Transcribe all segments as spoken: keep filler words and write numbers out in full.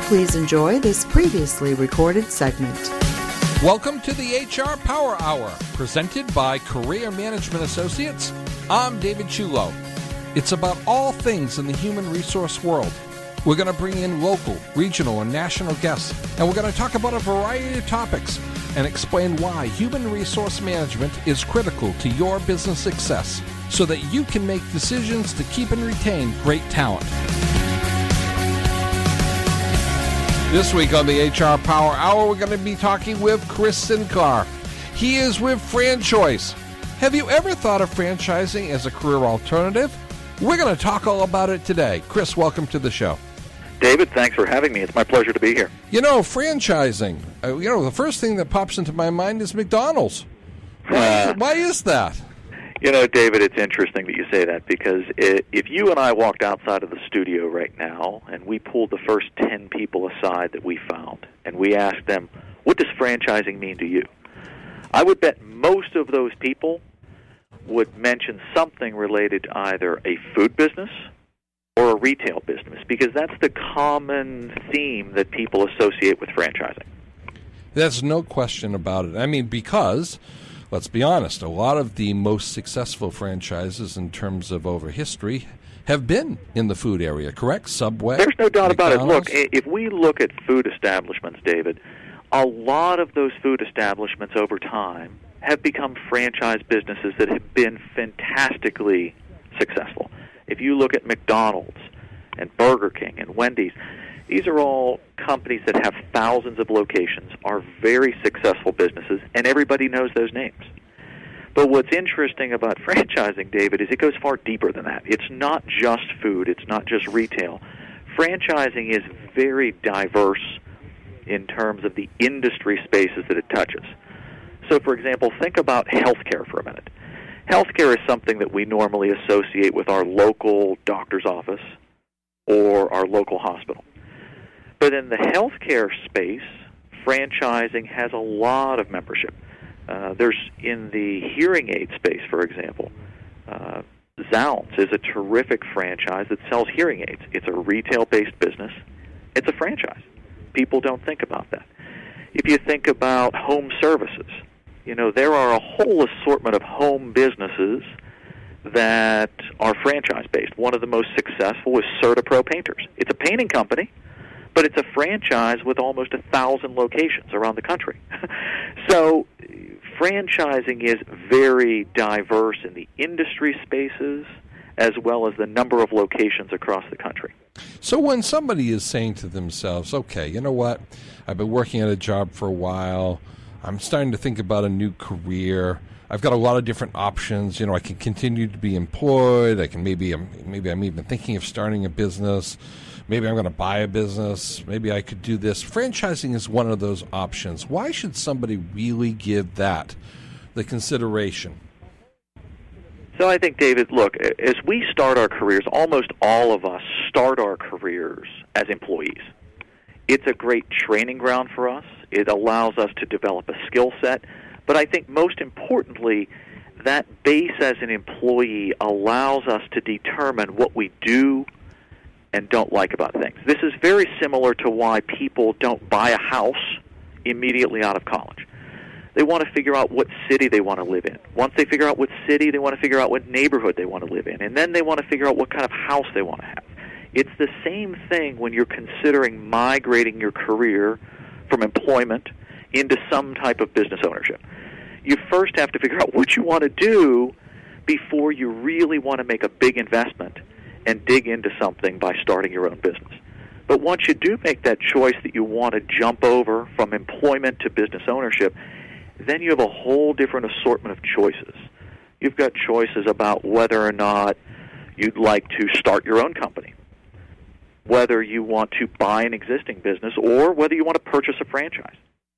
Please enjoy this previously recorded segment. Welcome to the H R Power Hour, presented by Career Management Associates. I'm David Chulo. It's about all things in the human resource world. We're going to bring in local, regional, and national guests, and we're going to talk about a variety of topics and explain why human resource management is critical to your business success so that you can make decisions to keep and retain great talent. This week on the H R Power Hour, we're going to be talking with Chris Sinclair. He is with FranChoice. Have you ever thought of franchising as a career alternative? We're going to talk all about it today. Chris, welcome to the show. David, thanks for having me. It's my pleasure to be here. You know, franchising, uh, you know, the first thing that pops into my mind is McDonald's. Why, uh, why is that? You know, David, it's interesting that you say that because it, if you and I walked outside of the studio right now and we pulled the first ten people aside that we found and we asked them, what does franchising mean to you? I would bet most of those people would mention something related to either a food business or a retail business, because that's the common theme that people associate with franchising. There's no question about it. I mean, because, let's be honest, a lot of the most successful franchises in terms of over history have been in the food area, correct? Subway? There's no doubt McDonald's. about it. Look, if we look at food establishments, David, a lot of those food establishments over time have become franchise businesses that have been fantastically successful. If you look at McDonald's and Burger King and Wendy's, these are all companies that have thousands of locations, are very successful businesses, and everybody knows those names. But what's interesting about franchising, David, is it goes far deeper than that. It's not just food. It's not just retail. Franchising is very diverse in terms of the industry spaces that it touches. So, for example, think about healthcare for a minute. Healthcare is something that we normally associate with our local doctor's office or our local hospital. But in the healthcare space, franchising has a lot of membership. Uh, there's in the hearing aid space, for example, uh, Zounds is a terrific franchise that sells hearing aids. It's a retail-based business. It's a franchise. People don't think about that. If you think about home services, you know, there are a whole assortment of home businesses that are franchise-based. One of the most successful is CertaPro Painters. It's a painting company, but it's a franchise with almost a thousand locations around the country. So franchising is very diverse in the industry spaces as well as the number of locations across the country. So when somebody is saying to themselves, okay, you know what, I've been working at a job for a while, I'm starting to think about a new career. I've got a lot of different options. You know, I can continue to be employed. I can maybe, I'm, maybe I'm even thinking of starting a business. Maybe I'm going to buy a business. Maybe I could do this. Franchising is one of those options. Why should somebody really give that the consideration? So I think, David, look, as we start our careers, almost all of us start our careers as employees. It's a great training ground for us. It allows us to develop a skill set. But I think most importantly, that base as an employee allows us to determine what we do and don't like about things. This is very similar to why people don't buy a house immediately out of college. They want to figure out what city they want to live in. Once they figure out what city, they want to figure out what neighborhood they want to live in. And then they want to figure out what kind of house they want to have. It's the same thing when you're considering migrating your career from employment into some type of business ownership. You first have to figure out what you want to do before you really want to make a big investment and dig into something by starting your own business. But once you do make that choice that you want to jump over from employment to business ownership, then you have a whole different assortment of choices. You've got choices about whether or not you'd like to start your own company, whether you want to buy an existing business, or whether you want to purchase a franchise.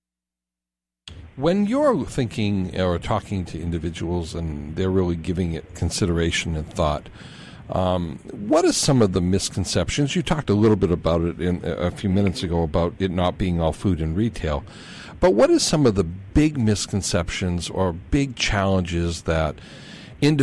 When you're thinking or talking to individuals and they're really giving it consideration and thought, um, what are some of the misconceptions? You talked a little bit about it in, a few minutes ago about it not being all food and retail. But what are some of the big misconceptions or big challenges that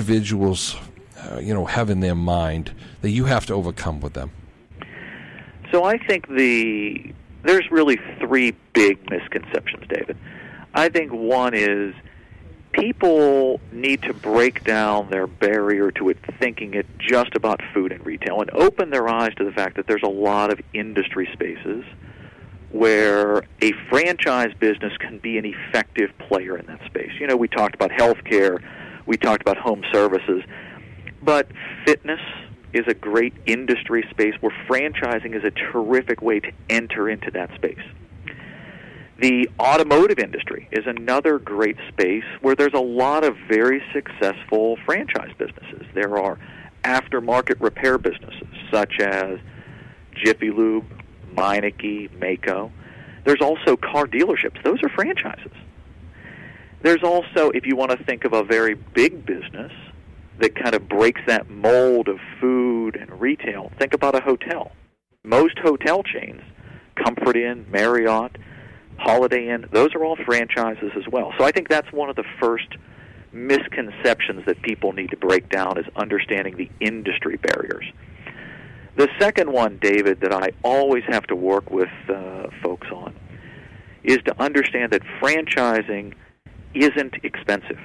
individuals uh, you know, have in their mind that you have to overcome with them? So I think the there's really three big misconceptions, David. I think one is people need to break down their barrier to it thinking it just about food and retail and open their eyes to the fact that there's a lot of industry spaces where a franchise business can be an effective player in that space. You know, we talked about healthcare, we talked about home services, but fitness is a great industry space where franchising is a terrific way to enter into that space. The automotive industry is another great space where there's a lot of very successful franchise businesses. There are aftermarket repair businesses such as Jiffy Lube, Meineke, Maaco. There's also car dealerships. Those are franchises. There's also, if you want to think of a very big business that kind of breaks that mold of food and retail, think about a hotel. Most hotel chains, Comfort Inn, Marriott, Holiday Inn, those are all franchises as well. So I think that's one of the first misconceptions that people need to break down, is understanding the industry barriers. The second one, David, that I always have to work with uh, folks on is to understand that franchising isn't expensive.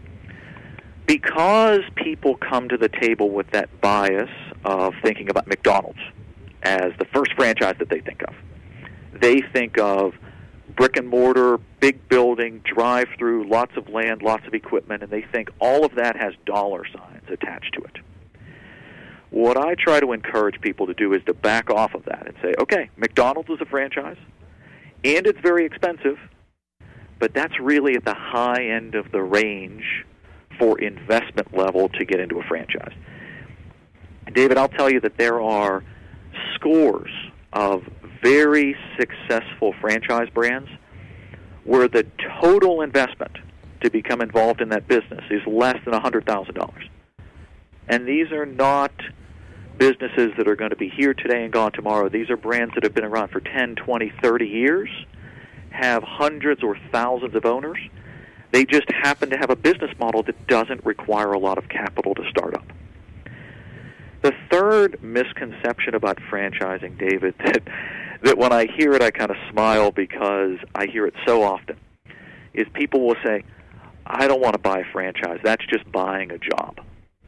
Because people come to the table with that bias of thinking about McDonald's as the first franchise that they think of, they think of brick and mortar, big building, drive-through, lots of land, lots of equipment, and they think all of that has dollar signs attached to it. What I try to encourage people to do is to back off of that and say, okay, McDonald's is a franchise, and it's very expensive, but that's really at the high end of the range for investment level to get into a franchise. David, I'll tell you that there are scores of very successful franchise brands where the total investment to become involved in that business is less than one hundred thousand dollars. And these are not businesses that are going to be here today and gone tomorrow. These are brands that have been around for ten, twenty, thirty years, have hundreds or thousands of owners. They just happen to have a business model that doesn't require a lot of capital to start up. The third misconception about franchising, David, that, that when I hear it I kind of smile because I hear it so often, is people will say, I don't want to buy a franchise. That's just buying a job.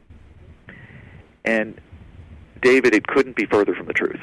And, David, it couldn't be further from the truth.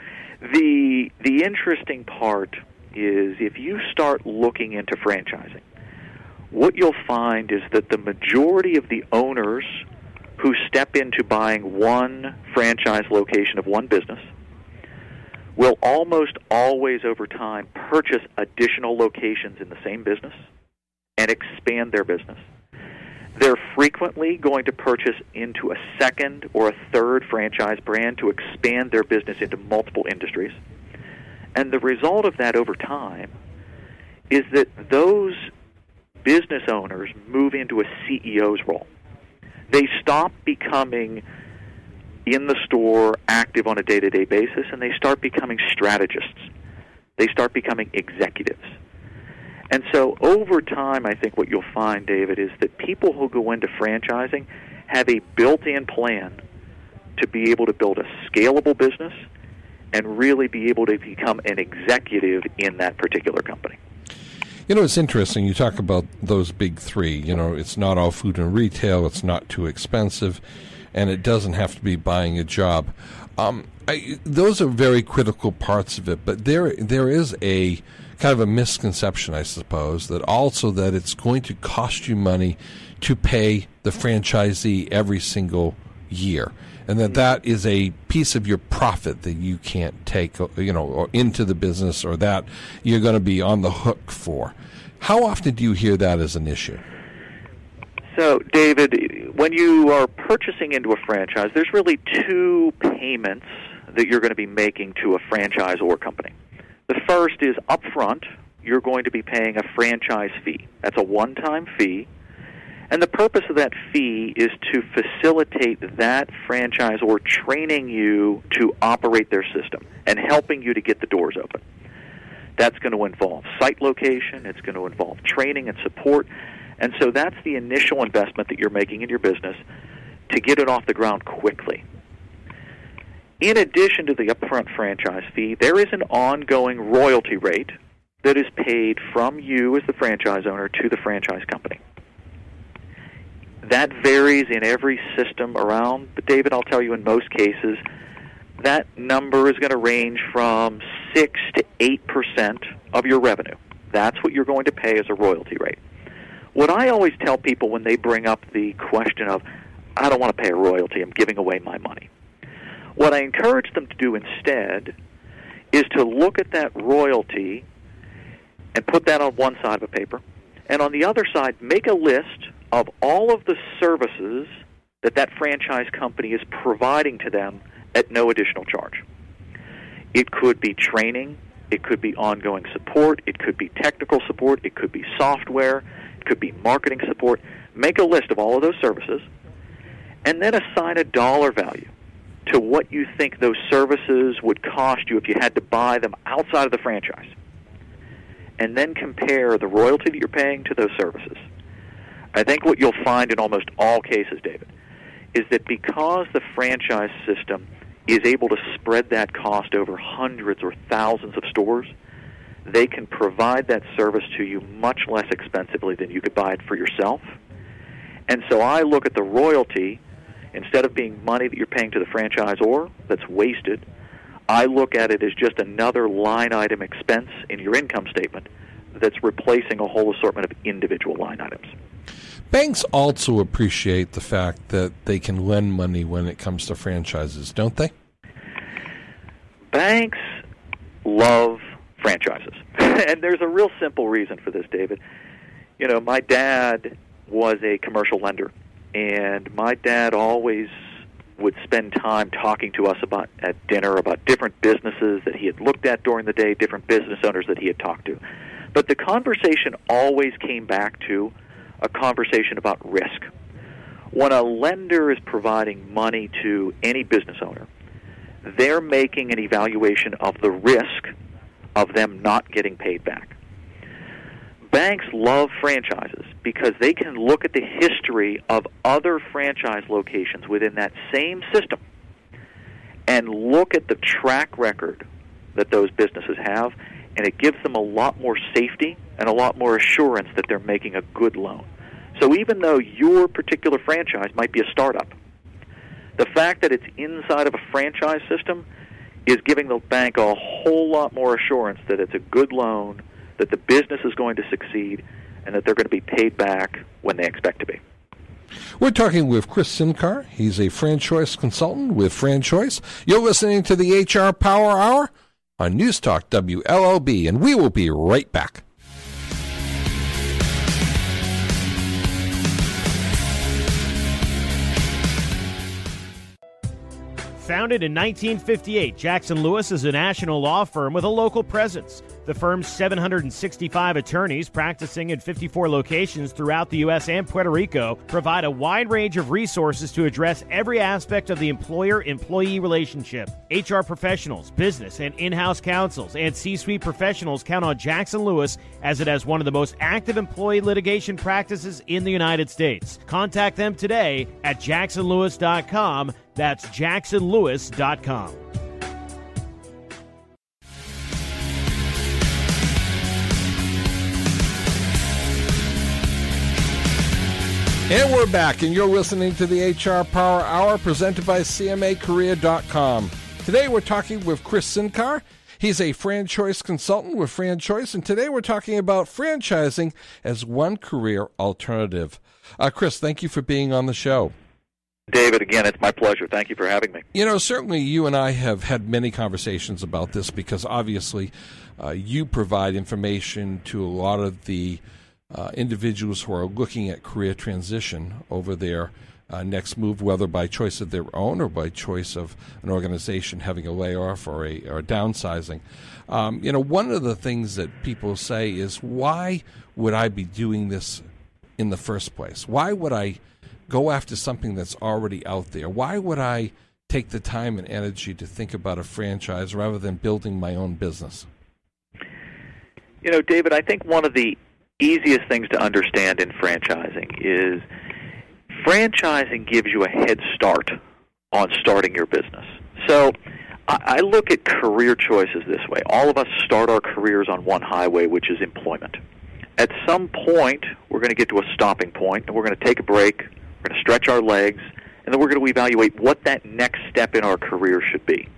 the the interesting part is if you start looking into franchising, what you'll find is that the majority of the owners who step into buying one franchise location of one business will almost always over time purchase additional locations in the same business and expand their business. They're frequently going to purchase into a second or a third franchise brand to expand their business into multiple industries. And the result of that over time is that those business owners move into a C E O's role. They stop becoming in the store active on a day-to-day basis, and they start becoming strategists. They start becoming executives. And so over time, I think what you'll find, David, is that people who go into franchising have a built-in plan to be able to build a scalable business and really be able to become an executive in that particular company. You know, it's interesting. You talk about those big three. You know, it's not all food and retail. It's not too expensive. And it doesn't have to be buying a job. Um, I, those are very critical parts of it. But there, there is a kind of a misconception, I suppose, that also that it's going to cost you money to pay the franchisee every single year. And that that is a piece of your profit that you can't take, you know, or into the business, or that you're going to be on the hook for. How often do you hear that as an issue? So, David, when you are purchasing into a franchise, there's really two payments that you're going to be making to a franchise or company. The first is upfront, you're going to be paying a franchise fee. That's a one-time fee. And the purpose of that fee is to facilitate that franchise or training you to operate their system and helping you to get the doors open. That's going to involve site location. It's going to involve training and support. And so that's the initial investment that you're making in your business to get it off the ground quickly. In addition to the upfront franchise fee, there is an ongoing royalty rate that is paid from you as the franchise owner to the franchise company. That varies in every system around, but David, I'll tell you, in most cases, that number is going to range from six to eight percent of your revenue. That's what you're going to pay as a royalty rate. What I always tell people when they bring up the question of, I don't want to pay a royalty, I'm giving away my money. What I encourage them to do instead is to look at that royalty and put that on one side of a paper, and on the other side, make a list of all of the services that that franchise company is providing to them at no additional charge. It could be training, it could be ongoing support, it could be technical support, it could be software, it could be marketing support. Make a list of all of those services, and then assign a dollar value to what you think those services would cost you if you had to buy them outside of the franchise. And then compare the royalty that you're paying to those services. I think what you'll find in almost all cases, David, is that because the franchise system is able to spread that cost over hundreds or thousands of stores, they can provide that service to you much less expensively than you could buy it for yourself. And so I look at the royalty, instead of being money that you're paying to the franchisor that's wasted, I look at it as just another line item expense in your income statement that's replacing a whole assortment of individual line items. Banks also appreciate the fact that they can lend money when it comes to franchises, don't they? Banks love franchises. And there's a real simple reason for this, David. You know, my dad was a commercial lender, and my dad always would spend time talking to us about at dinner about different businesses that he had looked at during the day, different business owners that he had talked to. But the conversation always came back to a conversation about risk. When a lender is providing money to any business owner, they're making an evaluation of the risk of them not getting paid back. Banks love franchises because they can look at the history of other franchise locations within that same system and look at the track record that those businesses have, and it gives them a lot more safety and a lot more assurance that they're making a good loan. So even though your particular franchise might be a startup, the fact that it's inside of a franchise system is giving the bank a whole lot more assurance that it's a good loan, that the business is going to succeed, and that they're going to be paid back when they expect to be. We're talking with Chris Sincar. He's a franchise consultant with FranChoice. You're listening to the H R Power Hour on News Talk W L O B, and we will be right back. Founded in nineteen fifty-eight, Jackson Lewis is a national law firm with a local presence. The firm's seven hundred sixty-five attorneys practicing in fifty-four locations throughout the U S and Puerto Rico provide a wide range of resources to address every aspect of the employer-employee relationship. H R professionals, business and in-house counsels, and C-suite professionals count on Jackson Lewis as it has one of the most active employee litigation practices in the United States. Contact them today at jackson lewis dot com. That's jackson lewis dot com. And we're back, and you're listening to the H R Power Hour presented by C M A Career dot com. Today we're talking with Chris Sincar. He's a franchise consultant with FranChoice, and today we're talking about franchising as one career alternative. Uh, Chris, thank you for being on the show. David, again, it's my pleasure. Thank you for having me. You know, certainly you and I have had many conversations about this because obviously uh, you provide information to a lot of the uh, individuals who are looking at career transition over their uh, next move, whether by choice of their own or by choice of an organization having a layoff or a, or a downsizing. Um, you know, one of the things that people say is, why would I be doing this in the first place? Why would I go after something that's already out there? Why would I take the time and energy to think about a franchise rather than building my own business? You know, David, I think one of the easiest things to understand in franchising is franchising gives you a head start on starting your business. So I, I look at career choices this way. All of us start our careers on one highway, which is employment. At some point, we're going to get to a stopping point, and we're going to take a break, we're going to stretch our legs, and then we're going to evaluate what that next step in our career should be.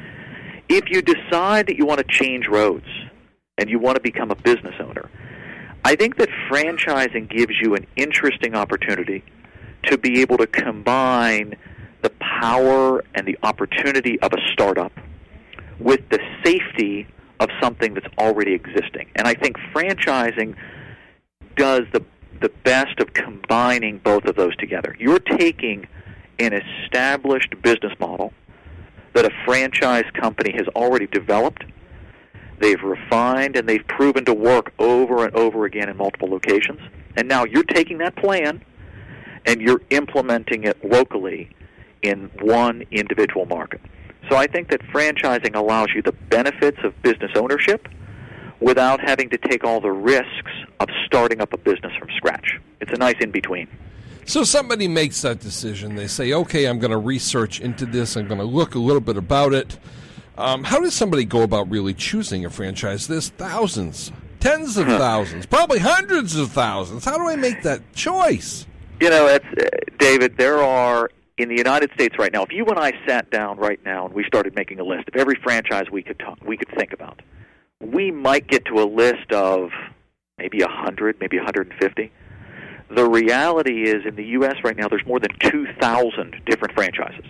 If you decide that you want to change roads and you want to become a business owner, I think that franchising gives you an interesting opportunity to be able to combine the power and the opportunity of a startup with the safety of something that's already existing. And I think franchising does the the best of combining both of those together. You're taking an established business model that a franchise company has already developed, they've refined, and they've proven to work over and over again in multiple locations. And now you're taking that plan and you're implementing it locally in one individual market. So I think that franchising allows you the benefits of business ownership without having to take all the risks of starting up a business from scratch. It's a nice in-between. So somebody makes that decision. They say, okay, I'm going to research into this. I'm going to look a little bit about it. Um, how does somebody go about really choosing a franchise? There's thousands, tens of thousands, probably hundreds of thousands. How do I make that choice? You know, it's, uh, David, there are, in the United States right now, if you and I sat down right now and we started making a list of every franchise we could talk, we could think about, we might get to a list of maybe one hundred, maybe one hundred fifty. The reality is, in the U S right now, there's more than two thousand different franchises.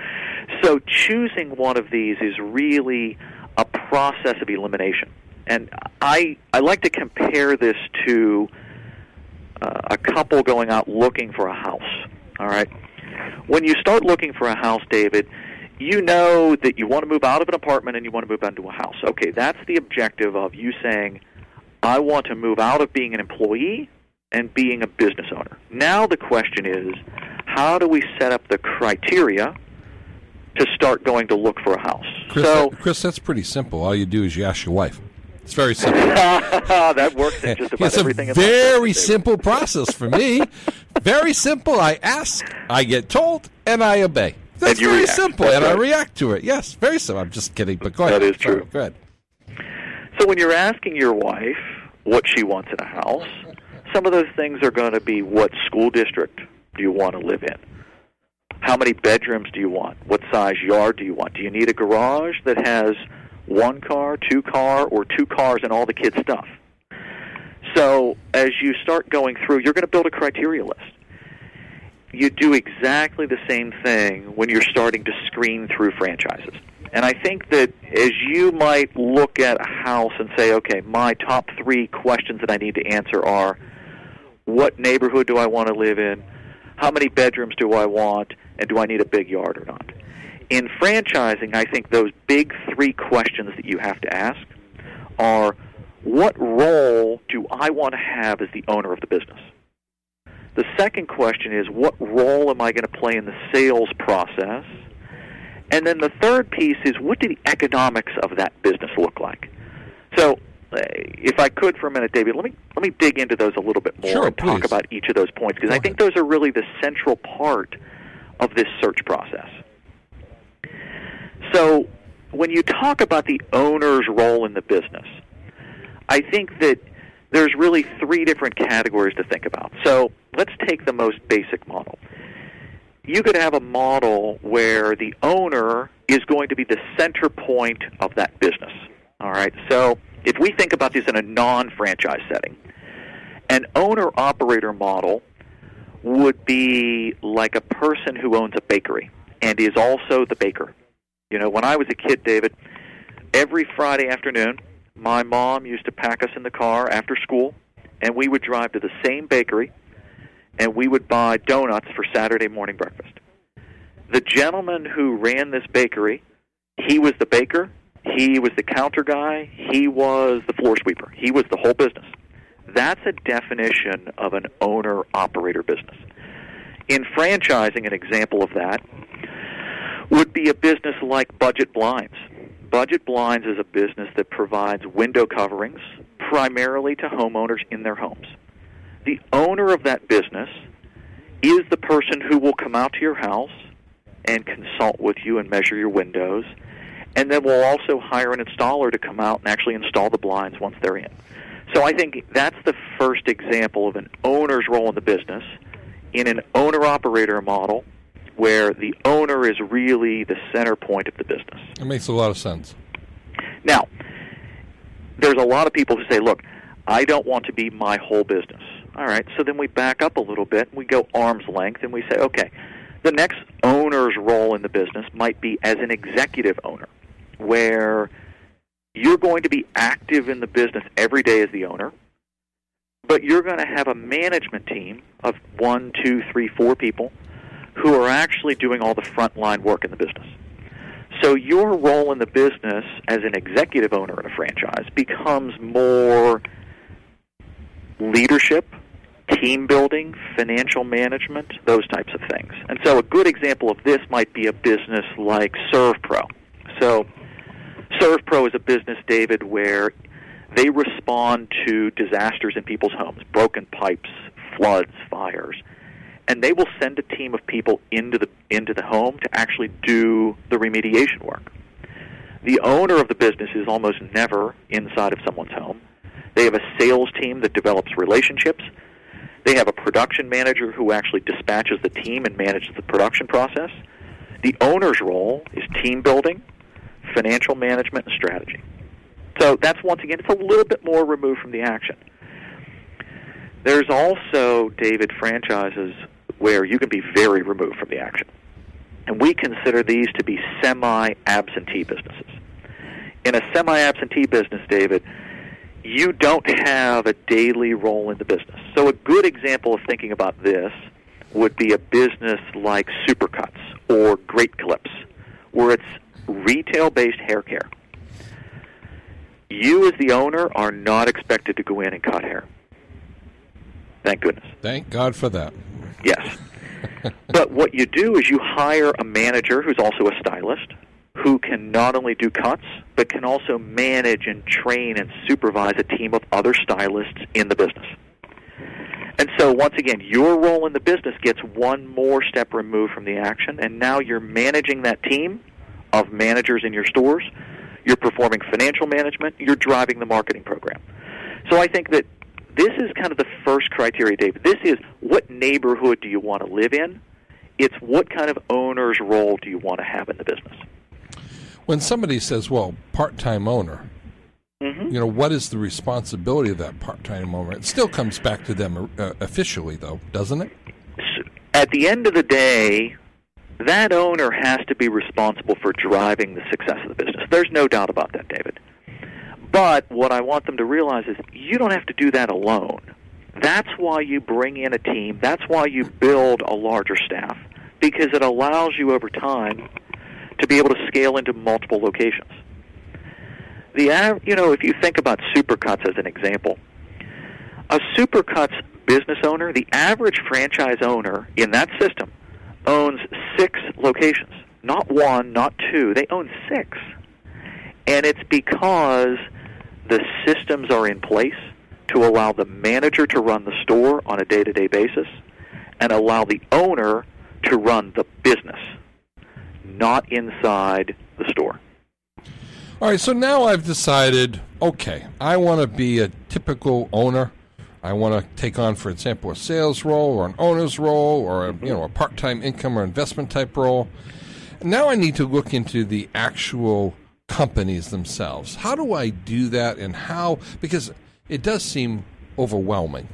So choosing one of these is really a process of elimination. And I I like to compare this to uh, a couple going out looking for a house. All right? When you start looking for a house, David, you know that you want to move out of an apartment and you want to move into a house. Okay, that's the objective of you saying, I want to move out of being an employee and being a business owner. Now the question is, how do we set up the criteria to start going to look for a house? Chris, so, that, Chris, that's pretty simple. All you do is you ask your wife. It's very simple. That works in just about it's everything. It's a very simple process for me. Very simple. I ask, I get told, and I obey. That's very react. simple, That's and right. I react to it. Yes, very simple. I'm just kidding, but go ahead. That is Sorry, true. Go ahead. So when you're asking your wife what she wants in a house, some of those things are going to be, what school district do you want to live in? How many bedrooms do you want? What size yard do you want? Do you need a garage that has one car, two car, or two cars and all the kids' stuff? So as you start going through, you're going to build a criteria list. You do exactly the same thing when you're starting to screen through franchises. And I think that as you might look at a house and say, okay, my top three questions that I need to answer are, what neighborhood do I want to live in? How many bedrooms do I want? And do I need a big yard or not? In franchising, I think those big three questions that you have to ask are, what role do I want to have as the owner of the business? The second question is, what role am I going to play in the sales process? And then the third piece is, what do the economics of that business look like? So, uh, if I could for a minute, David, let me let me dig into those a little bit more Sure, and talk please. about each of those points, because Go I think those are really the central part of this search process. So, when you talk about the owner's role in the business, I think that there's really three different categories to think about. So, let's take the most basic model. You could have a model where the owner is going to be the center point of that business. All right. So if we think about this in a non-franchise setting, an owner-operator model would be like a person who owns a bakery and is also the baker. You know, when I was a kid, David, every Friday afternoon, my mom used to pack us in the car after school, and we would drive to the same bakery, and we would buy donuts for Saturday morning breakfast. The gentleman who ran this bakery, he was the baker, he was the counter guy, he was the floor sweeper. He was the whole business. That's a definition of an owner-operator business. In franchising, an example of that would be a business like Budget Blinds. Budget Blinds is a business that provides window coverings primarily to homeowners in their homes. The owner of that business is the person who will come out to your house, and consult with you and measure your windows. And then we'll also hire an installer to come out and actually install the blinds once they're in. So I think that's the first example of an owner's role in the business in an owner-operator model where the owner is really the center point of the business. It makes a lot of sense. Now, there's a lot of people who say, look, I don't want to be my whole business. All right, so then we back up a little bit, and we go arm's length, and we say, okay, the next owner's role in the business might be as an executive owner, where you're going to be active in the business every day as the owner, but you're going to have a management team of one, two, three, four people who are actually doing all the frontline work in the business. So your role in the business as an executive owner in a franchise becomes more leadership, team building, financial management, those types of things. And so a good example of this might be a business like ServPro. So ServPro is a business, David, where they respond to disasters in people's homes, broken pipes, floods, fires, and they will send a team of people into the into the home to actually do the remediation work. The owner of the business is almost never inside of someone's home. They have a sales team that develops relationships. They have a production manager who actually dispatches the team and manages the production process. The owner's role is team building, financial management, and strategy. So that's, once again, it's a little bit more removed from the action. There's also, David, franchises where you can be very removed from the action. And we consider these to be semi-absentee businesses. In a semi-absentee business, David, you don't have a daily role in the business. So a good example of thinking about this would be a business like Supercuts or Great Clips, where it's retail-based hair care. You as the owner are not expected to go in and cut hair. Thank goodness. Thank God for that. Yes. But what you do is you hire a manager who's also a stylist who can not only do cuts, but can also manage and train and supervise a team of other stylists in the business. And so, once again, your role in the business gets one more step removed from the action, and now you're managing that team of managers in your stores. You're performing financial management. You're driving the marketing program. So I think that this is kind of the first criteria, David. This is, what neighborhood do you want to live in? It's what kind of owner's role do you want to have in the business? When somebody says, well, part-time owner, mm-hmm. you know, what is the responsibility of that part-time owner? It still comes back to them uh, officially, though, doesn't it? At the end of the day, that owner has to be responsible for driving the success of the business. There's no doubt about that, David. But what I want them to realize is you don't have to do that alone. That's why you bring in a team. That's why you build a larger staff, because it allows you over time to be able to scale into multiple locations. The you know, if you think about Supercuts as an example, a Supercuts business owner, the average franchise owner in that system owns six locations. Not one, not two. They own six. And it's because the systems are in place to allow the manager to run the store on a day-to-day basis and allow the owner to run the business, not inside the store. All right, so now I've decided, okay, I want to be a typical owner. I want to take on, for example, a sales role or an owner's role or a, you know, a part-time income or investment type role. Now I need to look into the actual companies themselves. How do I do that, and how? Because it does seem overwhelming.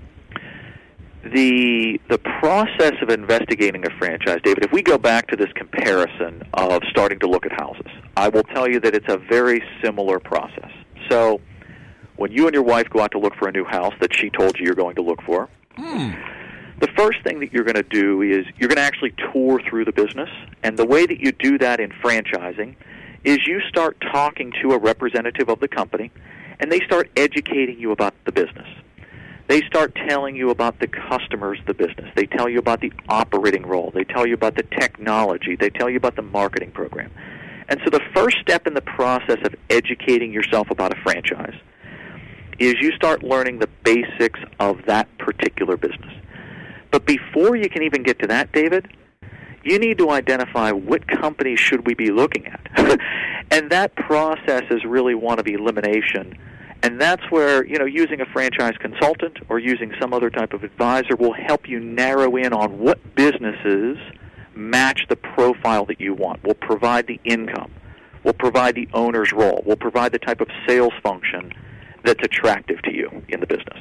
The the process of investigating a franchise, David, if we go back to this comparison of starting to look at houses, I will tell you that it's a very similar process. So when you and your wife go out to look for a new house that she told you you're going to look for, hmm. the first thing that you're going to do is you're going to actually tour through the business. And the way that you do that in franchising is you start talking to a representative of the company, and they start educating you about the business. They start telling you about the customers of the business. They tell you about the operating role. They tell you about the technology. They tell you about the marketing program. And so the first step in the process of educating yourself about a franchise is you start learning the basics of that particular business. But before you can even get to that, David, you need to identify what companies should we be looking at. And that process is really one of elimination. And that's where, you know, using a franchise consultant or using some other type of advisor will help you narrow in on what businesses match the profile that you want, will provide the income, will provide the owner's role, will provide the type of sales function that's attractive to you in the business.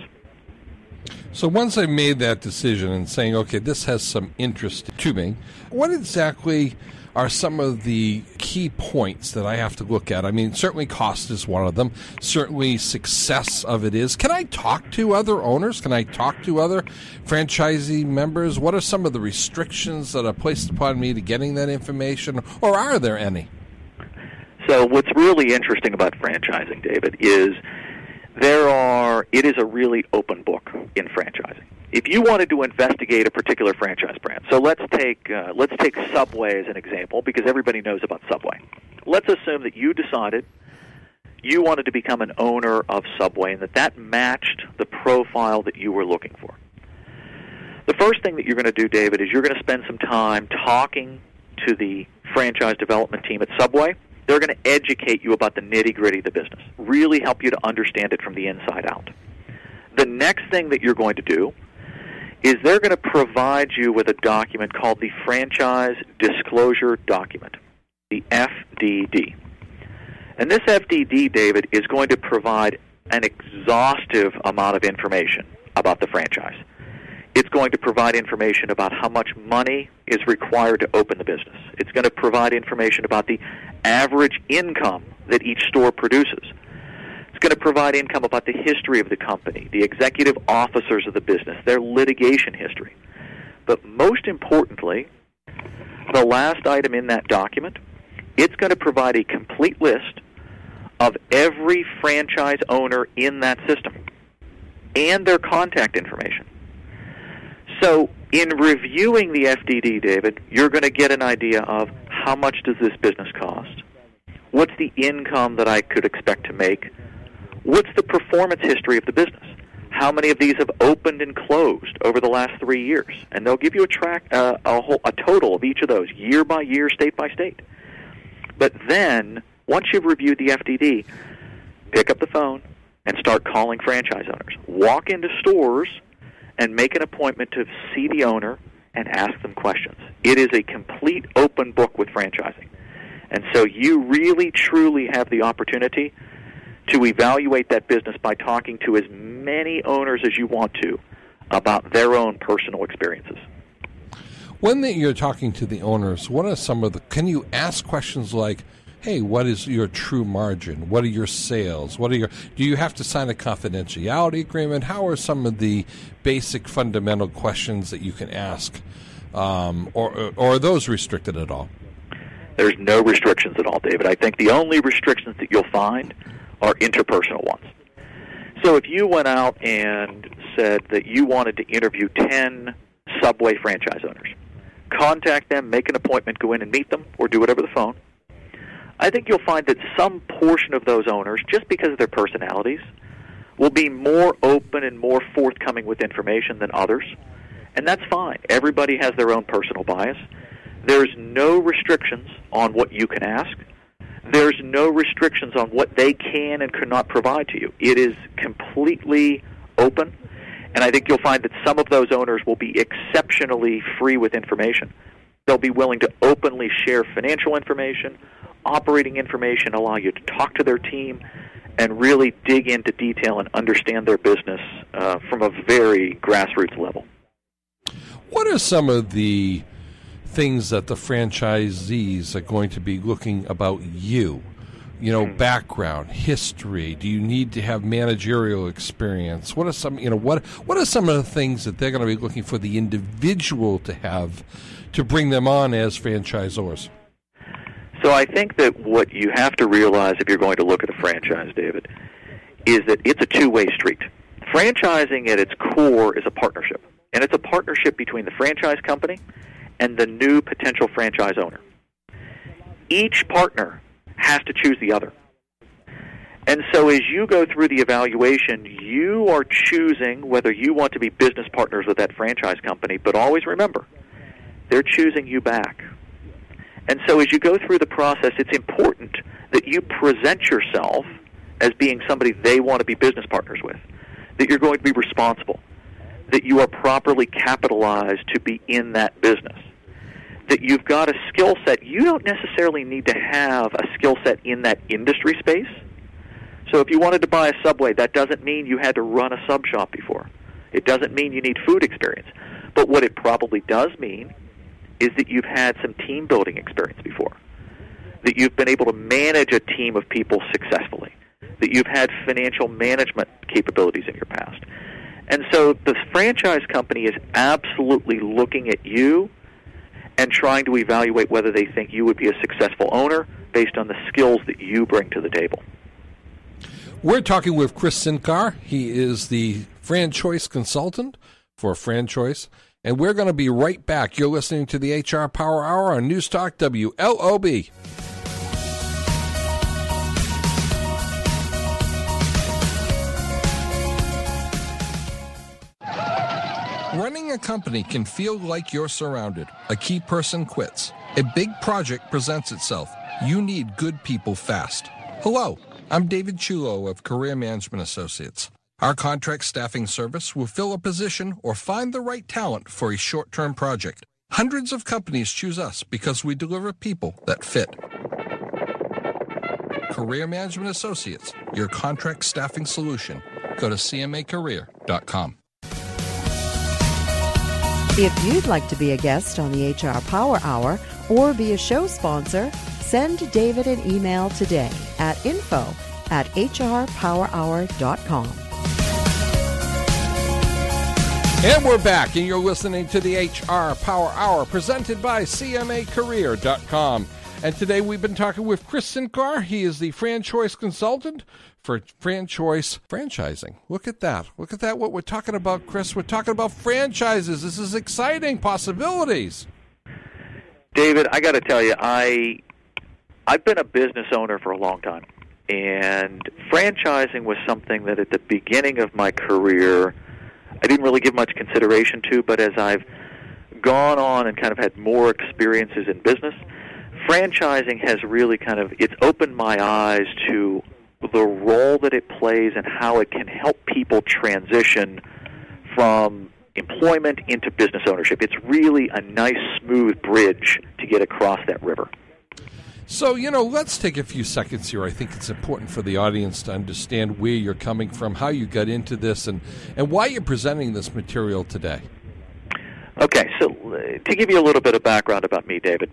So once I made that decision and saying, okay, this has some interest to me, what exactly are some of the key points that I have to look at? I mean, certainly cost is one of them. Certainly success of it is. Can I talk to other owners? Can I talk to other franchisee members? What are some of the restrictions that are placed upon me to getting that information, or are there any? So what's really interesting about franchising, David, is there are, it is a really open book in franchising. If you wanted to investigate a particular franchise brand, so let's take uh, let's take Subway as an example, because everybody knows about Subway. Let's assume that you decided you wanted to become an owner of Subway and that that matched the profile that you were looking for. The first thing that you're going to do, David, is you're going to spend some time talking to the franchise development team at Subway. They're going to educate you about the nitty-gritty of the business, really help you to understand it from the inside out. The next thing that you're going to do is they're going to provide you with a document called the Franchise Disclosure Document, the F D D. And this F D D, David, is going to provide an exhaustive amount of information about the franchise. It's going to provide information about how much money is required to open the business. It's going to provide information about the average income that each store produces. It's going to provide income about the history of the company, the executive officers of the business, their litigation history. But most importantly, the last item in that document, it's going to provide a complete list of every franchise owner in that system and their contact information. So in reviewing the F D D, David, you're going to get an idea of how much does this business cost? What's the income that I could expect to make? What's the performance history of the business? How many of these have opened and closed over the last three years? And they'll give you a track, uh, a, whole, a total of each of those, year by year, state by state. But then, once you've reviewed the F D D, pick up the phone and start calling franchise owners. Walk into stores and make an appointment to see the owner and ask them questions. It is a complete open book with franchising. And so you really, truly have the opportunity to evaluate that business by talking to as many owners as you want to about their own personal experiences. When that you're talking to the owners, what are some of the, can you ask questions like, hey, what is your true margin? What are your sales? What are your, do you have to sign a confidentiality agreement? How are some of the basic fundamental questions that you can ask? Um, or, or are those restricted at all? There's no restrictions at all, David. I think the only restrictions that you'll find are interpersonal ones. So if you went out and said that you wanted to interview ten Subway franchise owners, contact them, make an appointment, go in and meet them, or do it over the phone, I think you'll find that some portion of those owners, just because of their personalities, will be more open and more forthcoming with information than others. And that's fine. Everybody has their own personal bias. There's no restrictions on what you can ask. There's no restrictions on what they can and cannot provide to you. It is completely open, and I think you'll find that some of those owners will be exceptionally free with information. They'll be willing to openly share financial information, operating information, allow you to talk to their team, and really dig into detail and understand their business uh, from a very grassroots level. What are some of the things that the franchisees are going to be looking about you? You know, background, history. Do you need to have managerial experience? What are some, you know, what what are some of the things that they're going to be looking for the individual to have to bring them on as franchisors? So I think that what you have to realize if you're going to look at a franchise, David, is that it's a two-way street. Franchising at its core is a partnership, and it's a partnership between the franchise company and the new potential franchise owner. Each partner has to choose the other. And so as you go through the evaluation, you are choosing whether you want to be business partners with that franchise company, but always remember, they're choosing you back. And so as you go through the process, it's important that you present yourself as being somebody they want to be business partners with, that you're going to be responsible, that you are properly capitalized to be in that business, that you've got a skill set. You don't necessarily need to have a skill set in that industry space. So if you wanted to buy a Subway, that doesn't mean you had to run a sub shop before. It doesn't mean you need food experience. But what it probably does mean is that you've had some team building experience before, that you've been able to manage a team of people successfully, that you've had financial management capabilities in your past. And so the franchise company is absolutely looking at you and trying to evaluate whether they think you would be a successful owner based on the skills that you bring to the table. We're talking with Chris Sincar. He is the franchise consultant for Franchoice, and we're going to be right back. You're listening to the H R Power Hour on News Talk W L O B. Running a company can feel like you're surrounded. A key person quits. A big project presents itself. You need good people fast. Hello, I'm David Chulo of Career Management Associates. Our contract staffing service will fill a position or find the right talent for a short-term project. Hundreds of companies choose us because we deliver people that fit. Career Management Associates, your contract staffing solution. Go to c m a career dot com. If you'd like to be a guest on the H R Power Hour or be a show sponsor, send David an email today at info at h r power hour dot com. And we're back, and you're listening to the H R Power Hour presented by c m a career dot com. And today we've been talking with Chris Sincar. He is the franchise consultant for Franchoice Franchising. Look at that. Look at that, what we're talking about, Chris. We're talking about franchises. This is exciting possibilities. David, I got to tell you, I, I've been a business owner for a long time. And franchising was something that at the beginning of my career I didn't really give much consideration to, but as I've gone on and kind of had more experiences in business, franchising has really kind of, it's opened my eyes to the role that it plays and how it can help people transition from employment into business ownership. It's really a nice, smooth bridge to get across that river. So, you know, let's take a few seconds here. I think it's important for the audience to understand where you're coming from, how you got into this, and, and why you're presenting this material today. Okay, so uh, to give you a little bit of background about me, David,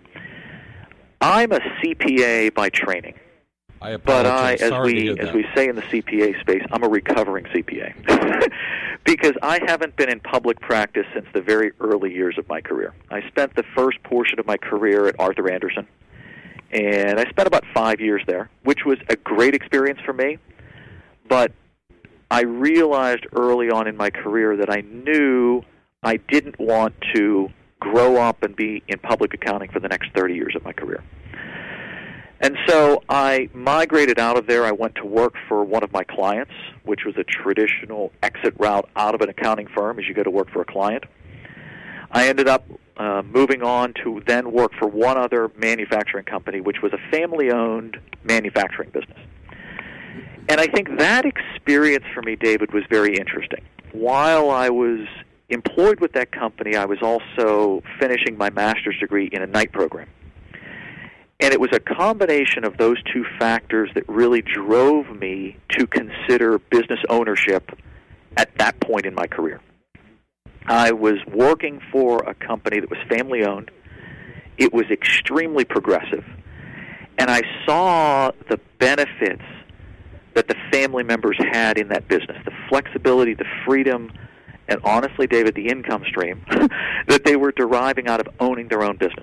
I'm a C P A by training. I but I, apologize. as Sorry to we hear as that. we say in the C P A space, I'm a recovering C P A because I haven't been in public practice since the very early years of my career. I spent the first portion of my career at Arthur Andersen, and I spent about five years there, which was a great experience for me. But I realized early on in my career that I knew I didn't want to grow up and be in public accounting for the next thirty years of my career. And so I migrated out of there. I went to work for one of my clients, which was a traditional exit route out of an accounting firm as you go to work for a client. I ended up uh, moving on to then work for one other manufacturing company, which was a family-owned manufacturing business. And I think that experience for me, David, was very interesting. While I was employed with that company, I was also finishing my master's degree in a night program. And it was a combination of those two factors that really drove me to consider business ownership at that point in my career. I was working for a company that was family-owned. It was extremely progressive. And I saw the benefits that the family members had in that business, the flexibility, the freedom, and honestly, David, the income stream that they were deriving out of owning their own business.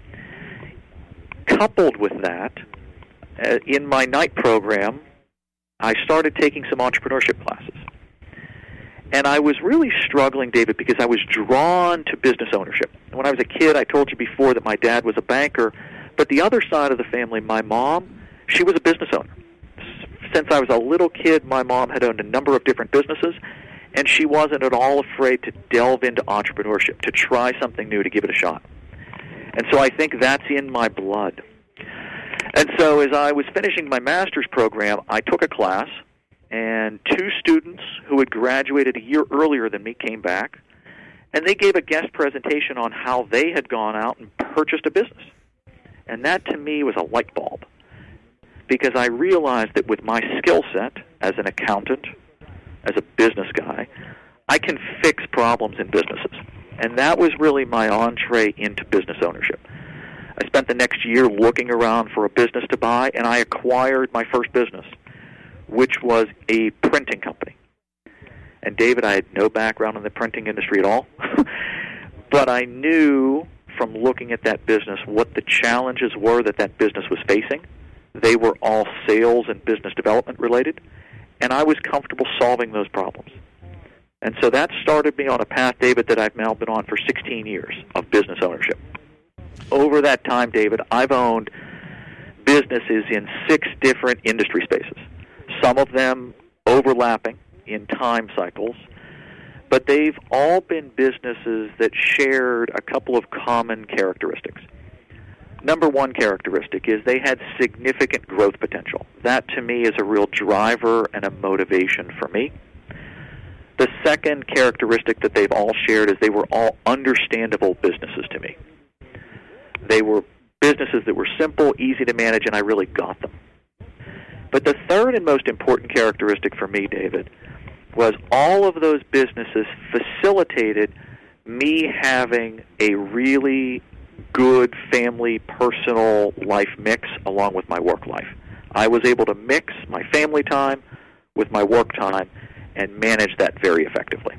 Coupled with that, uh, in my night program, I started taking some entrepreneurship classes. And I was really struggling, David, because I was drawn to business ownership. When I was a kid, I told you before that my dad was a banker, but the other side of the family, my mom, she was a business owner. Since I was a little kid, my mom had owned a number of different businesses, and she wasn't at all afraid to delve into entrepreneurship, to try something new, to give it a shot. And so I think that's in my blood. And so as I was finishing my master's program, I took a class, and two students who had graduated a year earlier than me came back, and they gave a guest presentation on how they had gone out and purchased a business. And that, to me, was a light bulb, because I realized that with my skill set as an accountant, as a business guy, I can fix problems in businesses. And that was really my entree into business ownership. I spent the next year looking around for a business to buy, and I acquired my first business, which was a printing company. And David, I had no background in the printing industry at all, but I knew from looking at that business what the challenges were that that business was facing. They were all sales and business development related, and I was comfortable solving those problems. And so that started me on a path, David, that I've now been on for sixteen years of business ownership. Over that time, David, I've owned businesses in six different industry spaces, some of them overlapping in time cycles, but they've all been businesses that shared a couple of common characteristics. Number one characteristic is they had significant growth potential. That, to me, is a real driver and a motivation for me. The second characteristic that they've all shared is they were all understandable businesses to me. They were businesses that were simple, easy to manage, and I really got them. But the third and most important characteristic for me, David, was all of those businesses facilitated me having a really good family, personal life mix along with my work life. I was able to mix my family time with my work time and manage that very effectively.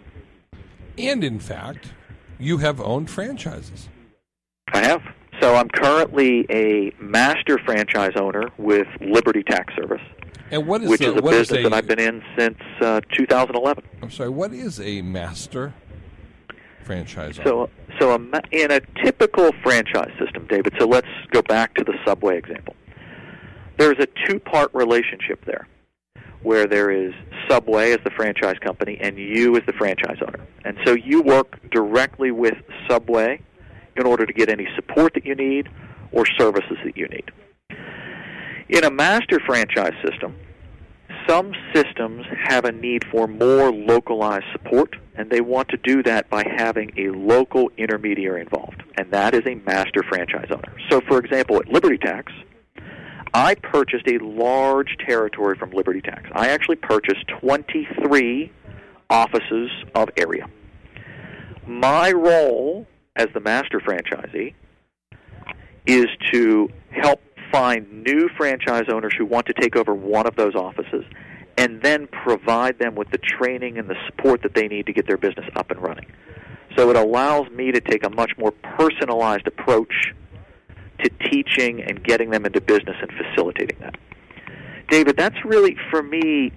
And in fact, you have owned franchises. I have. So I'm currently a master franchise owner with Liberty Tax Service, and what is which the, is a what business is a, that I've been in since uh, two thousand eleven. I'm sorry, what is a master franchise owner? So, so a, in a typical franchise system, David, so let's go back to the Subway example. There's a two-part relationship there, where there is Subway as the franchise company and you as the franchise owner. And so you work directly with Subway in order to get any support that you need or services that you need. In a master franchise system, some systems have a need for more localized support, and they want to do that by having a local intermediary involved, and that is a master franchise owner. So, for example, at Liberty Tax, I purchased a large territory from Liberty Tax. I actually purchased twenty-three offices of area. My role as the master franchisee is to help find new franchise owners who want to take over one of those offices and then provide them with the training and the support that they need to get their business up and running. So it allows me to take a much more personalized approach to teaching and getting them into business and facilitating that. David, that's really, for me,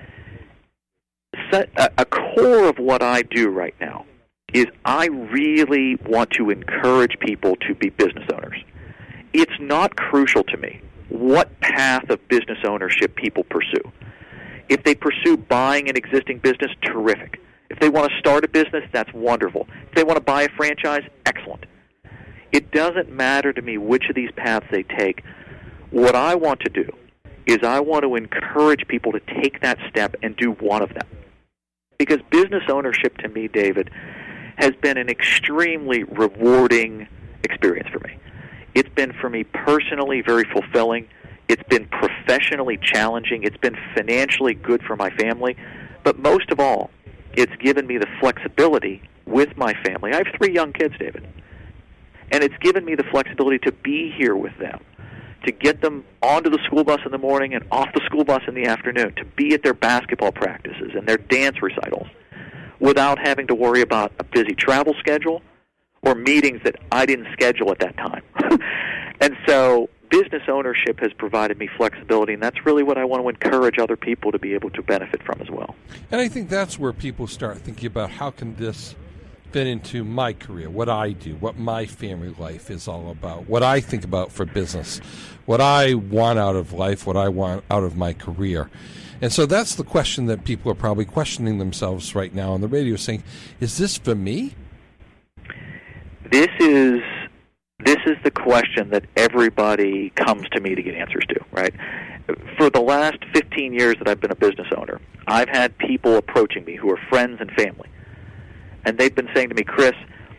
a core of what I do right now is I really want to encourage people to be business owners. It's not crucial to me what path of business ownership people pursue. If they pursue buying an existing business, terrific. If they want to start a business, that's wonderful. If they want to buy a franchise, excellent. It doesn't matter to me which of these paths they take. What I want to do is I want to encourage people to take that step and do one of them. Because business ownership to me, David, has been an extremely rewarding experience for me. It's been, for me personally, very fulfilling. It's been professionally challenging. It's been financially good for my family. But most of all, it's given me the flexibility with my family. I have three young kids, David. And it's given me the flexibility to be here with them, to get them onto the school bus in the morning and off the school bus in the afternoon, to be at their basketball practices and their dance recitals without having to worry about a busy travel schedule or meetings that I didn't schedule at that time. And so business ownership has provided me flexibility, and that's really what I want to encourage other people to be able to benefit from as well. And I think that's where people start thinking about how can this fit into my career, what I do, what my family life is all about, what I think about for business, what I want out of life, what I want out of my career. And so that's the question that people are probably questioning themselves right now on the radio, saying, is this for me? This is This is the question that everybody comes to me to get answers to, right? For the last fifteen years that I've been a business owner, I've had people approaching me who are friends and family. And they've been saying to me, Chris,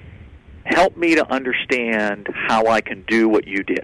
help me to understand how I can do what you did.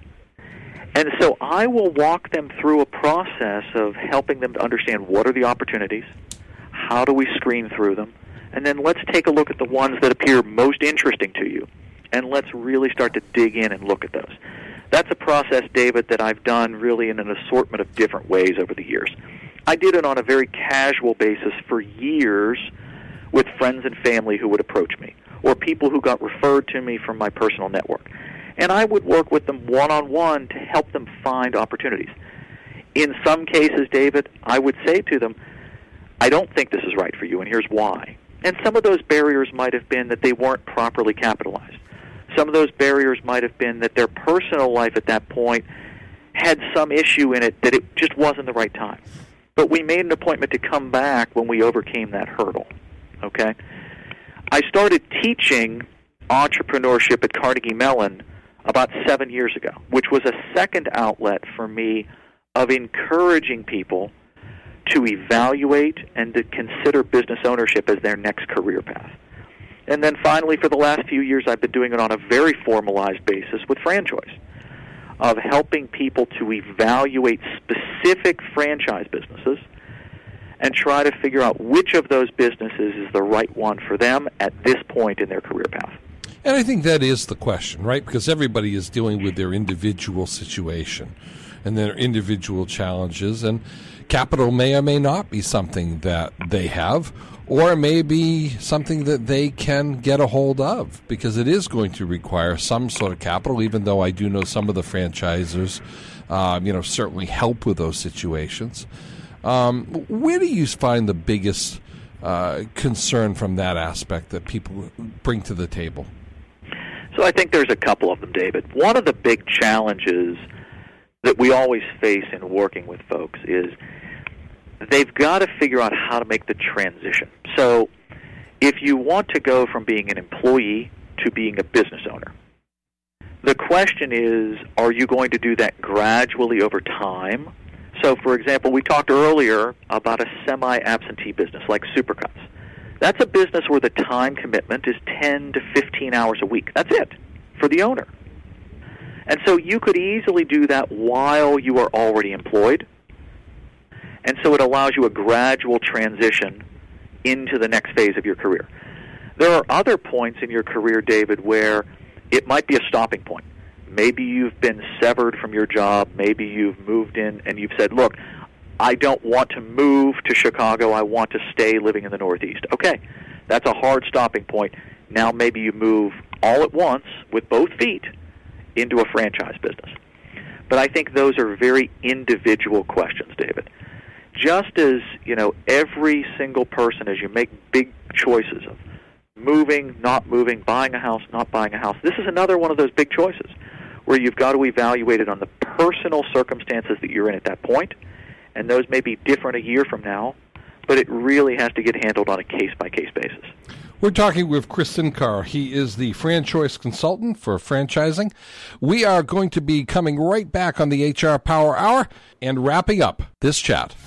And so I will walk them through a process of helping them to understand what are the opportunities, how do we screen through them, and then let's take a look at the ones that appear most interesting to you, and let's really start to dig in and look at those. That's a process, David, that I've done really in an assortment of different ways over the years. I did it on a very casual basis for years with friends and family who would approach me, or people who got referred to me from my personal network. And I would work with them one-on-one to help them find opportunities. In some cases, David, I would say to them, I don't think this is right for you, and here's why. And some of those barriers might have been that they weren't properly capitalized. Some of those barriers might have been that their personal life at that point had some issue in it that it just wasn't the right time. But we made an appointment to come back when we overcame that hurdle, okay? I started teaching entrepreneurship at Carnegie Mellon about seven years ago, which was a second outlet for me of encouraging people to evaluate and to consider business ownership as their next career path. And then finally, for the last few years, I've been doing it on a very formalized basis with franchise, of helping people to evaluate specific franchise businesses and try to figure out which of those businesses is the right one for them at this point in their career path. And I think that is the question, right? Because everybody is dealing with their individual situation and their individual challenges, and capital may or may not be something that they have, or it may be something that they can get a hold of, because it is going to require some sort of capital, even though I do know some of the franchisors, um, you know, certainly help with those situations. Um, where do you find the biggest uh, concern from that aspect that people bring to the table? So I think there's a couple of them, David. One of the big challenges that we always face in working with folks is they've got to figure out how to make the transition. So if you want to go from being an employee to being a business owner, the question is, are you going to do that gradually over time? So, for example, we talked earlier about a semi-absentee business like Supercuts. That's a business where the time commitment is ten to fifteen hours a week. That's it for the owner. And so you could easily do that while you are already employed. And so it allows you a gradual transition into the next phase of your career. There are other points in your career, David, where it might be a stopping point. Maybe you've been severed from your job. Maybe you've moved in and you've said, look, I don't want to move to Chicago. I want to stay living in the Northeast. Okay, that's a hard stopping point. Now maybe you move all at once with both feet into a franchise business. But I think those are very individual questions, David. Just as, you know, every single person, as you make big choices of moving, not moving, buying a house, not buying a house, this is another one of those big choices where you've got to evaluate it on the personal circumstances that you're in at that point, and those may be different a year from now, but it really has to get handled on a case-by-case basis. We're talking with Chris Sincar. He is the franchise consultant for franchising. We are going to be coming right back on the H R Power Hour and wrapping up this chat.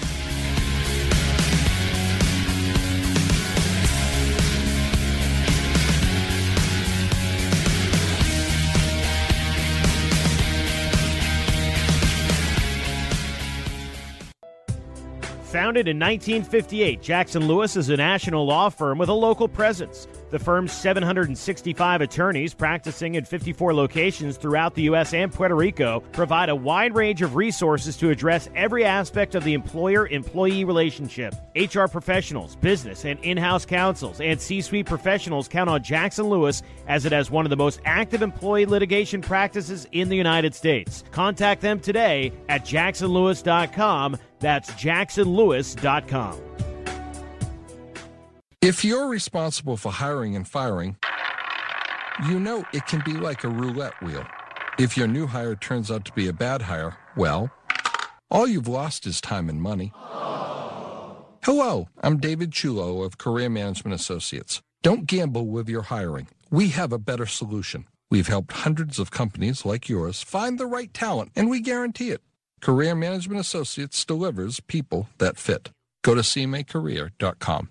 Founded in nineteen fifty-eight, Jackson Lewis is a national law firm with a local presence. The firm's seven hundred sixty-five attorneys practicing in fifty-four locations throughout the U S and Puerto Rico provide a wide range of resources to address every aspect of the employer-employee relationship. H R professionals, business and in-house counsels, and C-suite professionals count on Jackson Lewis as it has one of the most active employee litigation practices in the United States. Contact them today at jackson lewis dot com. That's jackson lewis dot com. If you're responsible for hiring and firing, you know it can be like a roulette wheel. If your new hire turns out to be a bad hire, well, all you've lost is time and money. Hello, I'm David Chulo of Career Management Associates. Don't gamble with your hiring. We have a better solution. We've helped hundreds of companies like yours find the right talent, and we guarantee it. Career Management Associates delivers people that fit. Go to c m a career dot com.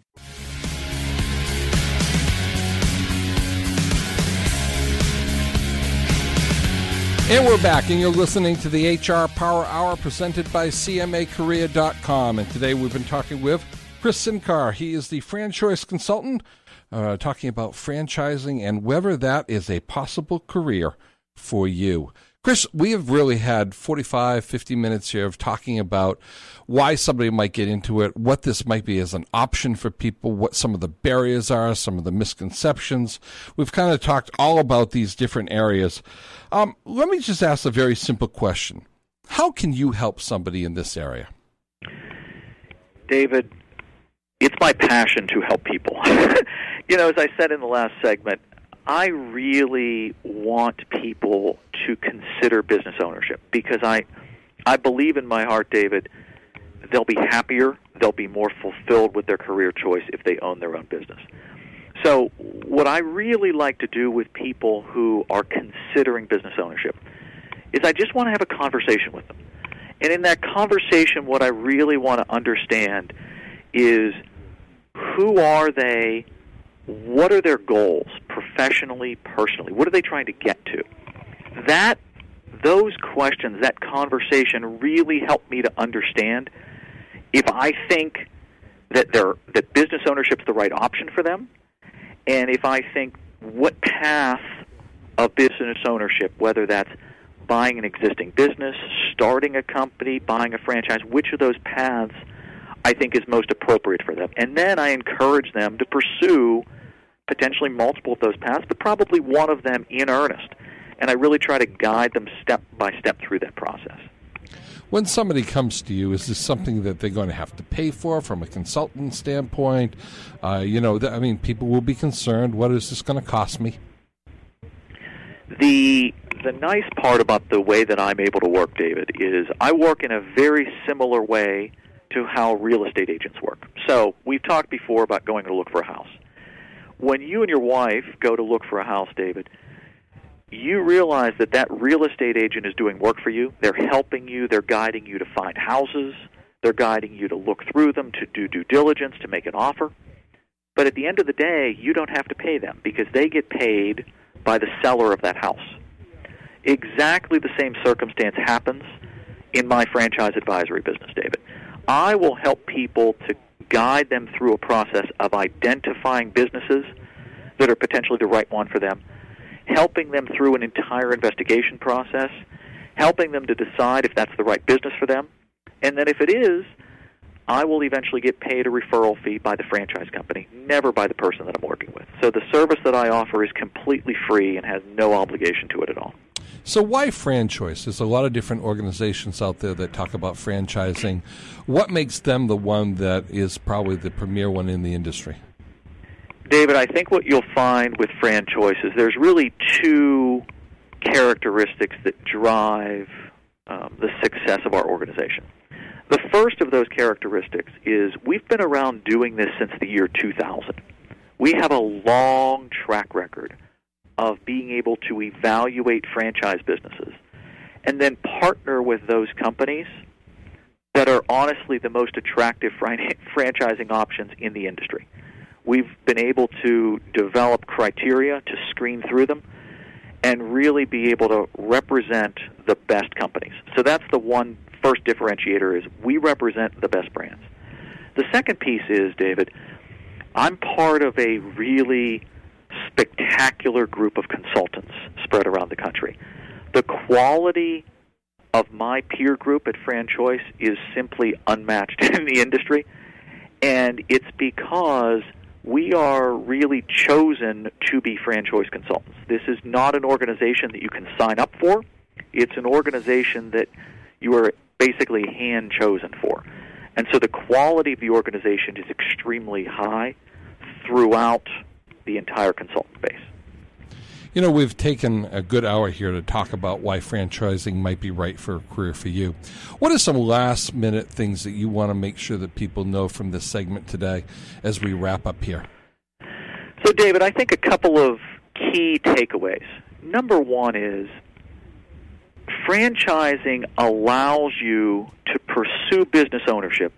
And we're back, and you're listening to the H R Power Hour presented by c m a career dot com. And today we've been talking with Chris Sincar. He is the franchise consultant, uh, talking about franchising and whether that is a possible career for you. Chris, we have really had forty-five, fifty minutes here of talking about why somebody might get into it, what this might be as an option for people, what some of the barriers are, some of the misconceptions. We've kind of talked all about these different areas. Um, let me just ask a very simple question. How can you help somebody in this area? David, it's my passion to help people. You know, as I said in the last segment, I really want people to consider business ownership because I, I believe in my heart, David, they'll be happier, they'll be more fulfilled with their career choice if they own their own business. So what I really like to do with people who are considering business ownership is I just want to have a conversation with them. And in that conversation, what I really want to understand is who are they, what are their goals professionally, personally? What are they trying to get to? That, those questions, that conversation really help me to understand if I think that they're, that business ownership is the right option for them, and if I think what path of business ownership, whether that's buying an existing business, starting a company, buying a franchise, which of those paths I think is most appropriate for them. And then I encourage them to pursue potentially multiple of those paths, but probably one of them in earnest. And I really try to guide them step by step through that process. When somebody comes to you, is this something that they're going to have to pay for from a consultant standpoint? Uh, you know, th- I mean, people will be concerned, what is this going to cost me? The the nice part about the way that I'm able to work, David, is I work in a very similar way to how real estate agents work. So we've talked before about going to look for a house. When you and your wife go to look for a house, David, you realize that that real estate agent is doing work for you. They're helping you. They're guiding you to find houses. They're guiding you to look through them, to do due diligence, to make an offer. But at the end of the day, you don't have to pay them because they get paid by the seller of that house. Exactly the same circumstance happens in my franchise advisory business, David. I will help people to guide them through a process of identifying businesses that are potentially the right one for them, helping them through an entire investigation process, helping them to decide if that's the right business for them, and then if it is, I will eventually get paid a referral fee by the franchise company, never by the person that I'm working with. So the service that I offer is completely free and has no obligation to it at all. So why franchise? There's a lot of different organizations out there that talk about franchising. What makes them the one that is probably the premier one in the industry? David, I think what you'll find with franchise is there's really two characteristics that drive um, the success of our organization. The first of those characteristics is we've been around doing this since the year two thousand. We have a long track record of being able to evaluate franchise businesses and then partner with those companies that are honestly the most attractive fran- franchising options in the industry. We've been able to develop criteria to screen through them and really be able to represent the best companies. So that's the one first differentiator is we represent the best brands. The second piece is, David, I'm part of a really spectacular group of consultants spread around the country. The quality of my peer group at FranChoice is simply unmatched in the industry, and it's because we are really chosen to be FranChoice consultants. This is not an organization that you can sign up for. It's an organization that you are basically hand-chosen for. And so the quality of the organization is extremely high throughout the entire consultant base. You know, we've taken a good hour here to talk about why franchising might be right for a career for you. What are some last-minute things that you want to make sure that people know from this segment today as we wrap up here? So, David, I think a couple of key takeaways Number one is franchising allows you to pursue business ownership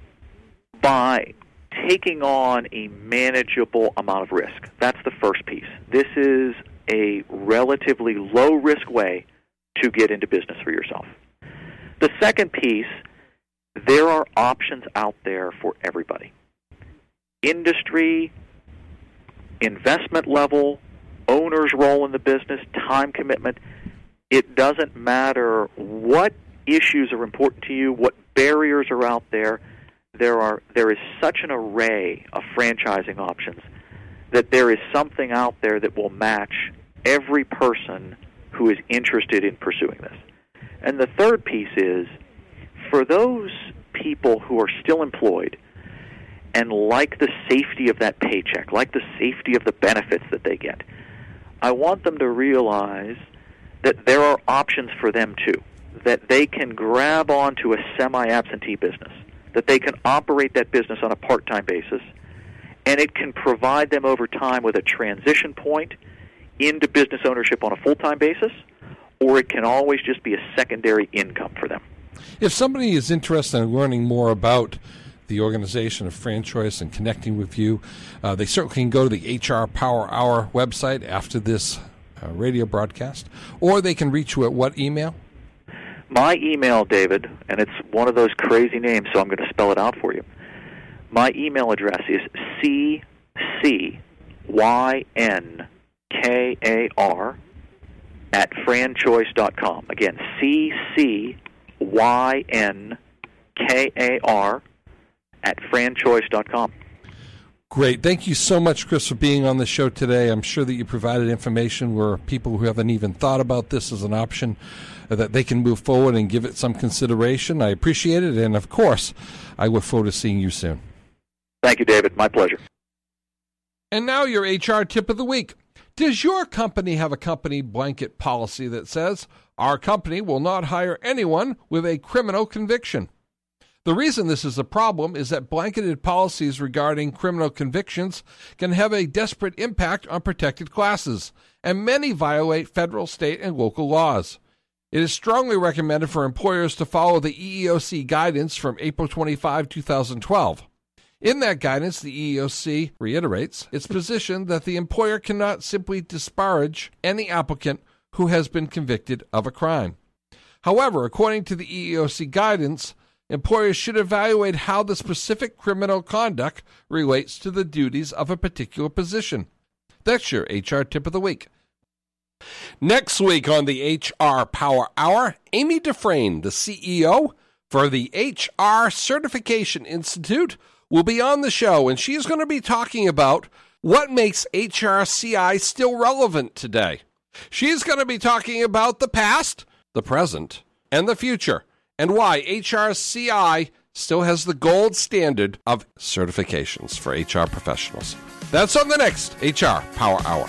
by taking on a manageable amount of risk. That's the first piece. This is a relatively low-risk way to get into business for yourself. The second piece, there are options out there for everybody. Industry, investment level, owner's role in the business, time commitment. It doesn't matter what issues are important to you, what barriers are out there. There are there is such an array of franchising options that there is something out there that will match every person who is interested in pursuing this. And the third piece is, for those people who are still employed and like the safety of that paycheck, like the safety of the benefits that they get, I want them to realize that there are options for them too, that they can grab onto a semi-absentee business, that they can operate that business on a part-time basis, and it can provide them over time with a transition point into business ownership on a full-time basis, or it can always just be a secondary income for them. If somebody is interested in learning more about the organization of FranChoice and connecting with you, uh, they certainly can go to the H R Power Hour website after this uh, radio broadcast, or they can reach you at what email? My email, David, and it's one of those crazy names, so I'm going to spell it out for you. My email address is C C Y N K A R at franchoice dot com. Again, C C Y N K A R at franchoice dot com. Great. Thank you so much, Chris, for being on the show today. I'm sure that you provided information where people who haven't even thought about this as an option, uh, that they can move forward and give it some consideration. I appreciate it, and of course, I look forward to seeing you soon. Thank you, David. My pleasure. And now your H R tip of the week. Does your company have a company blanket policy that says, our company will not hire anyone with a criminal conviction? The reason this is a problem is that blanketed policies regarding criminal convictions can have a desperate impact on protected classes, and many violate federal, state, and local laws. It is strongly recommended for employers to follow the E E O C guidance from April twenty-fifth, two thousand twelve. In that guidance, the E E O C reiterates its position that the employer cannot simply disparage any applicant who has been convicted of a crime. However, according to the E E O C guidance, employers should evaluate how the specific criminal conduct relates to the duties of a particular position. That's your H R tip of the week. Next week on the H R Power Hour, Amy Dufresne, the C E O for the H R Certification Institute, will be on the show, and she's going to be talking about what makes H R C I still relevant today. She's going to be talking about the past, the present, and the future, and why H R C I still has the gold standard of certifications for H R professionals. That's on the next H R Power Hour.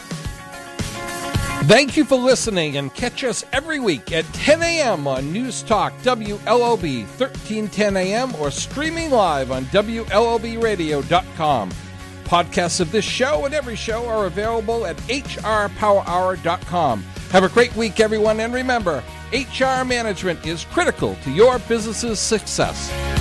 Thank you for listening, and catch us every week at ten a.m. on News Talk W L O B thirteen ten a.m. or streaming live on W L O B radio dot com. Podcasts of this show and every show are available at H R power hour dot com. Have a great week, everyone, and remember, H R management is critical to your business's success.